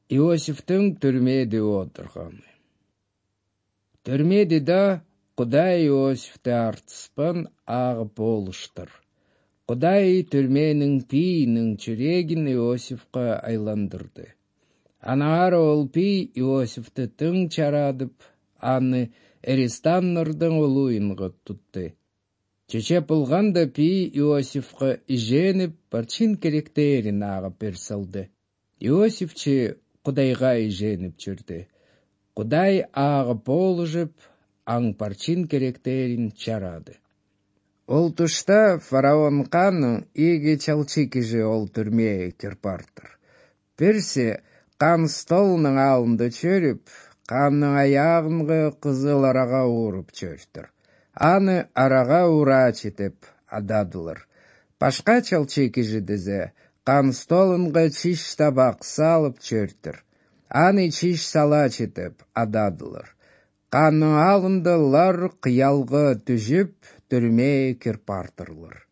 Иосифтың түрмеде отырғаны. Түрмеде да Құдай Иосифті артыспан ағып болыштыр. Құдай түрменің пейінің чүрегін Иосифқа айландырды. Анағары ол пей Иосифті тың чарадып, аны Эристаннырдың олуынғы тұтты. Чече пылғанда пей Иосифқа иженіп, парчин керектерін ағып берсалды. Иосифче Құдайға иженіп жүрді. Құдай ағып болыжып, аң парчин керектерін чарады. Ол тұшта фараон қаны иге чалчы кежі ол түрме кірпартыр. Персе қан столының алынды чөріп, қанның аяғынғы қызыл араға урып чөртір. Аны араға ура четіп ададылыр. Пашқа чалчы кежі дізе, қан столынғы чиш табақ салып чөртір. Аны чиш сала четіп ададылыр. Қанның алындылар қиялғы түжіп, түрме кірпартырлыр.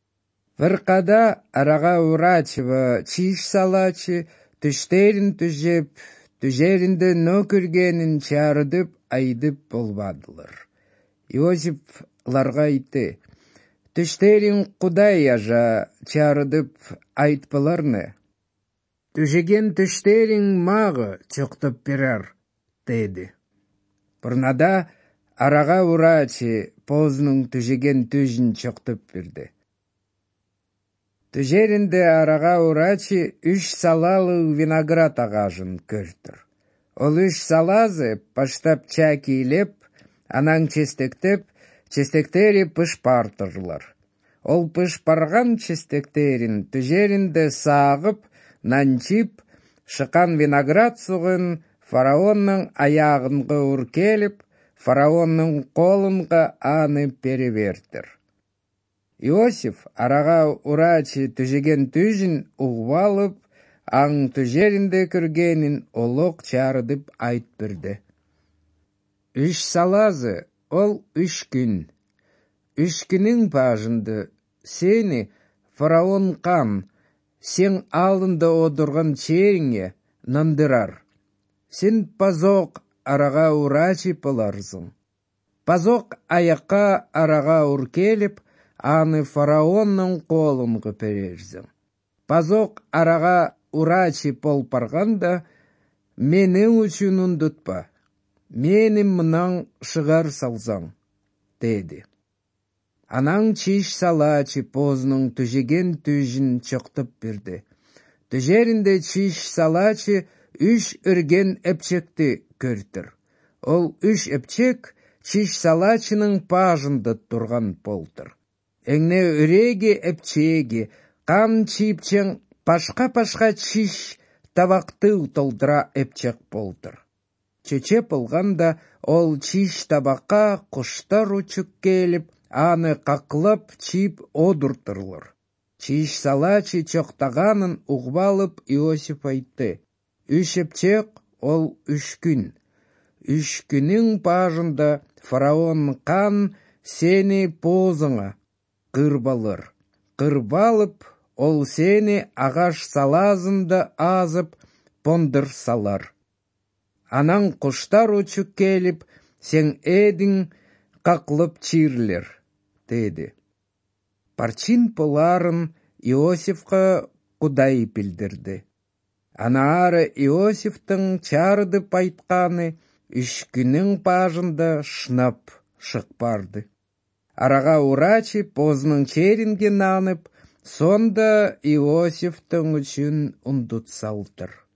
Вірқада араға урачывы чиш салачы, түштерін түжеп, түжерінді нөкіргенін чарыдып, айдып болбадылыр. Иосиф ларға айты, түштерін Құдай ажа чарыдып айтпыларны. Түжеген түштерін мағы чоқтып берер, деді. Бұрнада араға урачы позның түжеген түжін чоқтып берді. Түжерінде араға урачы 3 салалы виноград ағажын көртір. Ол 3 салазы паштап чәкейлеп, анан честектеп, честектері пышпартырлар. Ол пышпарған честектерін түжерінде сағып, нанчип, шыққан виноград суғын фараонның аяғынғы үркеліп, фараонның қолынға аны перевертір. Иосиф араға урачы түжеген түжін ұғвалып, аң түжерінде күргенін олық чарыдып айт бірді. 3 салазы ол 3 күн. 3 күнің пажынды сені фараон қан, сен алында одырған черіңе нандырар. Сен пазоқ араға урачы пыларзың. Пазоқ аяққа араға үркеліп, аны фараонның қолынғы перерзің. Пазоқ араға урачы полпарғанда, менің үшін ұндытпа, менің мұнан шығар салзаң, деді. Анан чиш салачы позның түжеген түжін чоқтып берді. Түжерінде чиш салачы 3 үрген әпчекті көртір. Ол 3 әпчек чиш салачының пажында тұрған полтыр. Әңне үреге әпчеге, қан чипчен пашқа-пашқа чиш табақты толдыра әпчек полтыр. Чече пылғанда ол чиш табаққа құштар ұчық келіп, аны қақлып чип одыртырлыр. Чиш салачы чоқтағанын ұғбалып Иосиф айтты. 3 әпчек ол 3 күн. 3 күнің пажында фараон қан сені позыңа қырбалыр. Қырбалып, ол сені ағаш салазында азып, пондыр салар. Анан құштар ұчық келіп, сен едің қақлып чирлер, деді. Парчин поларын Иосифқа Құдай білдірді. Анары Иосифтың чарыдып айтқаны 3 күнің пажында шынап шықпарды. Араға урачы позның черінге нанып, сонда Иосифтың үшін ұндут салтыр.